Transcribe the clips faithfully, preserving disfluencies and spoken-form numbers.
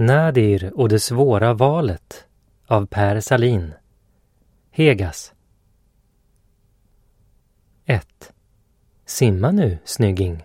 Nadir och det svåra valet av Per Salin. Hegas. ett. Simma nu, snygging.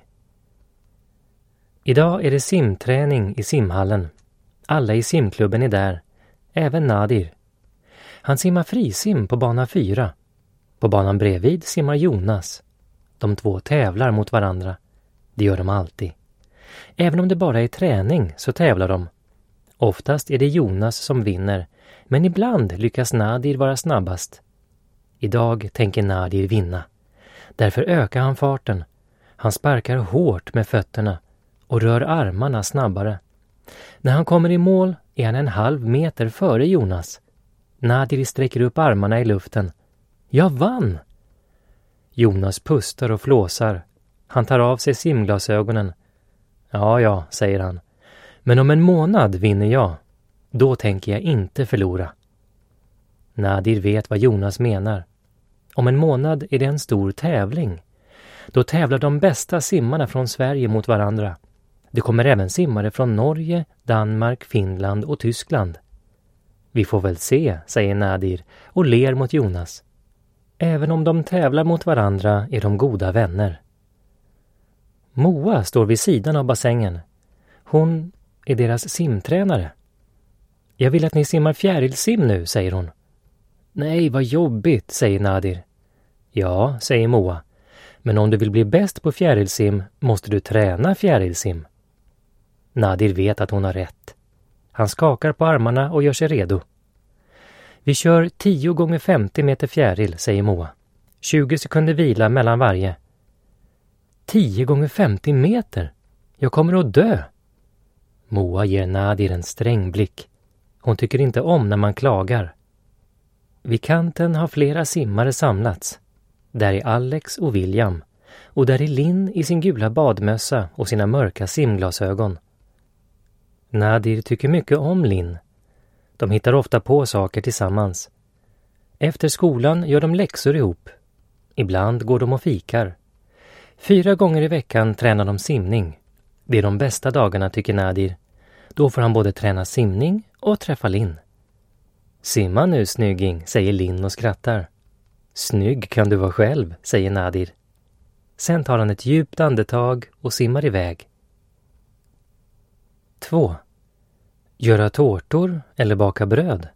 Idag är det simträning i simhallen. Alla i simklubben är där, även Nadir. Han simmar frisim på bana fyra. På banan bredvid simmar Jonas. De två tävlar mot varandra. Det gör de alltid. Även om det bara är träning så tävlar de. Oftast är det Jonas som vinner, men ibland lyckas Nadir vara snabbast. Idag tänker Nadir vinna. Därför ökar han farten. Han sparkar hårt med fötterna och rör armarna snabbare. När han kommer i mål är han en halv meter före Jonas. Nadir sträcker upp armarna i luften. Jag vann! Jonas pustar och flåsar. Han tar av sig simglasögonen. Ja, ja, säger han. Men om en månad vinner jag. Då tänker jag inte förlora. Nadir vet vad Jonas menar. Om en månad är det en stor tävling. Då tävlar de bästa simmarna från Sverige mot varandra. Det kommer även simmare från Norge, Danmark, Finland och Tyskland. Vi får väl se, säger Nadir och ler mot Jonas. Även om de tävlar mot varandra är de goda vänner. Moa står vid sidan av bassängen. Hon är deras simtränare. Jag vill att ni simmar fjärilsim nu, säger hon. Nej, vad jobbigt, säger Nadir. Ja, säger Moa. Men om du vill bli bäst på fjärilsim måste du träna fjärilsim. Nadir vet att hon har rätt. Han skakar på armarna och gör sig redo. Vi kör tio gånger femtio meter fjäril, säger Moa. tjugo sekunder vila mellan varje. tio gånger femtio meter? Jag kommer att dö. Moa ger Nadir en sträng blick. Hon tycker inte om när man klagar. Vid kanten har flera simmare samlats. Där är Alex och William. Och där är Linn i sin gula badmössa och sina mörka simglasögon. Nadir tycker mycket om Linn. De hittar ofta på saker tillsammans. Efter skolan gör de läxor ihop. Ibland går de och fikar. Fyra gånger i veckan tränar de simning. Det är de bästa dagarna, tycker Nadir. Då får han både träna simning och träffa Linn. Simma nu, snygging, säger Linn och skrattar. Snygg kan du vara själv, säger Nadir. Sen tar han ett djupt andetag och simmar iväg. två. Göra tårtor eller baka bröd.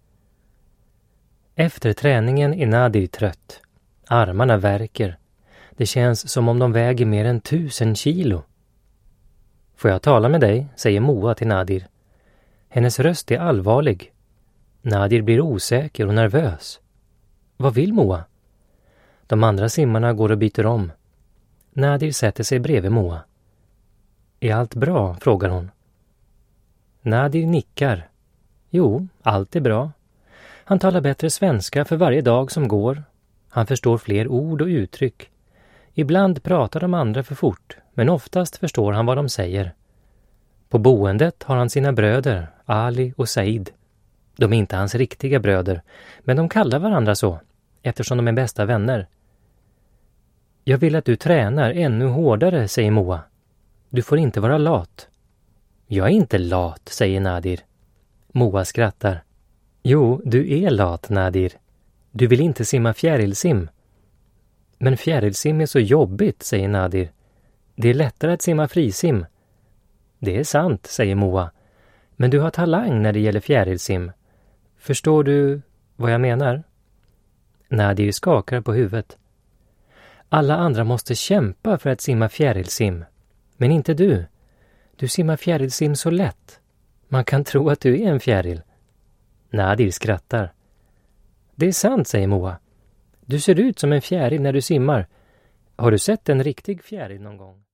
Efter träningen är Nadir trött. Armarna värker. Det känns som om de väger mer än tusen kilo. Får jag tala med dig, säger Moa till Nadir. Hennes röst är allvarlig. Nadir blir osäker och nervös. Vad vill Moa? De andra simmarna går och byter om. Nadir sätter sig bredvid Moa. Är allt bra? Frågar hon. Nadir nickar. Jo, allt är bra. Han talar bättre svenska för varje dag som går. Han förstår fler ord och uttryck. Ibland pratar de andra för fort, men oftast förstår han vad de säger. På boendet har han sina bröder, Ali och Said. De är inte hans riktiga bröder, men de kallar varandra så, eftersom de är bästa vänner. Jag vill att du tränar ännu hårdare, säger Moa. Du får inte vara lat. Jag är inte lat, säger Nadir. Moa skrattar. Jo, du är lat, Nadir. Du vill inte simma fjärilsim. Men fjärilsim är så jobbigt, säger Nadir. Det är lättare att simma frisim. Det är sant, säger Moa. Men du har talang när det gäller fjärilsim. Förstår du vad jag menar? Nadir skakar på huvudet. Alla andra måste kämpa för att simma fjärilsim. Men inte du. Du simmar fjärilsim så lätt. Man kan tro att du är en fjäril. Nadir skrattar. Det är sant, säger Moa. Du ser ut som en fjäril när du simmar. Har du sett en riktig fjäril någon gång?